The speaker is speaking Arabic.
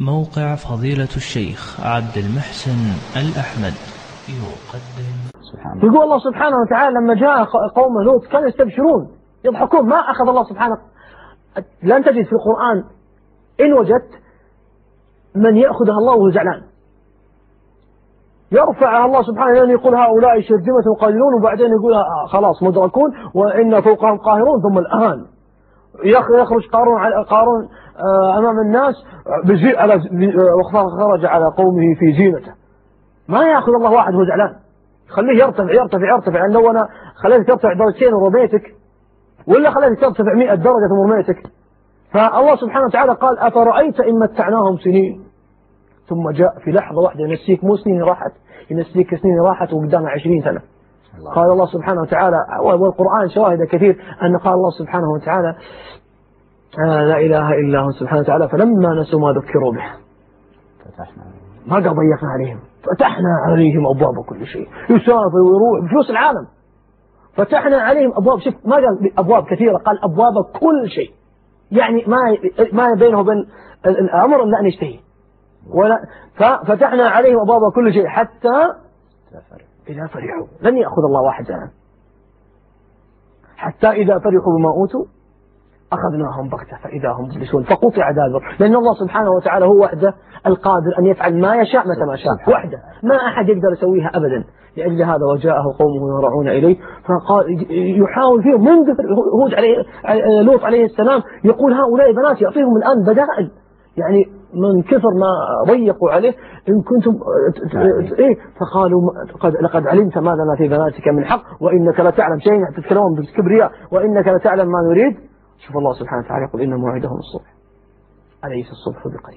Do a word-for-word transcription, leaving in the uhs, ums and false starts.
موقع فضيلة الشيخ عبد المحسن الأحمد يقدم. يقول الله سبحانه وتعالى لما جاء قوم لوط كانوا يستبشرون يضحكون، ما أخذ الله سبحانه. لن تجد في القرآن إن وجدت من يأخذها الله وهو زعلان، يرفعها الله سبحانه لأن يقول هؤلاء شرذمة قليلون، وبعدين يقول خلاص مدركون وإن فوقهم قاهرون، ثم الآن يخرج قارون على قارون أمام الناس وخرج على قومه في زينته. ما يأخذ الله واحد وهو زعلان، خليه يرتفع يرتفع يرتفع. يعني لو أنا خليتك ترتفع درجتين ورميتك، ولا خليتك ترتفع مئة درجة ورميتك. فالله سبحانه وتعالى قال أفرأيت إن متعناهم سنين ثم جاء في لحظة واحدة ينسيك، مو سنين راحت، ينسيك سنين راحت وقدامها عشرين سنة. الله. قال الله سبحانه وتعالى، والقرآن شواهد كثير أن قال الله سبحانه وتعالى آه لا إله إلا هو سبحانه وتعالى فلما نسوا ما ذكروا به فتحنا ما قال ضيقنا عليهم، فتحنا عليهم أبواب كل شيء، يسافر ويروح بفلوس العالم. فتحنا عليهم أبواب، شوف ما قال أبواب كثيرة، قال أبواب كل شيء. يعني ما ما بينه وبين الأمر إلا أن يشتهي. ولا ففتحنا عليهم أبواب كل شيء حتى إذا فرحوا. لن يأخذ الله واحد زمان. حتى إذا فرحوا بما أوتوا أخذناهم بغتة فإذا هم مبلسون فقطع دابر. لأن الله سبحانه وتعالى هو وحده القادر أن يفعل ما يشاء متى ما شاء، وحده ما أحد يقدر يسويها أبدا. لأجل هذا وجاءه قومه يرعون إليه، فقال يحاول فيهم منذ هود عليه لوط عليه السلام، يقول هؤلاء بنات يعطيهم الآن بدائل. يعني من كثر ما ضيقوا عليه إن كنتم إيه، فقالوا قد لقد علمت ما لنا في بناتك من حق وإنك لتعلم شيء، تتكلمون بالكبرياء وإنك لتعلم ما نريد. شوف الله سبحانه وتعالى يقول إن موعدهم الصبح، أليس الصبح بقريب.